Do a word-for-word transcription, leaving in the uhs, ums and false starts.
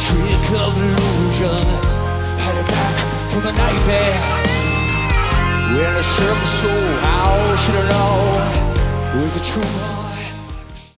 trick of illusion, had it back from a nightmare. When the surface soul, how should I know? Was it true?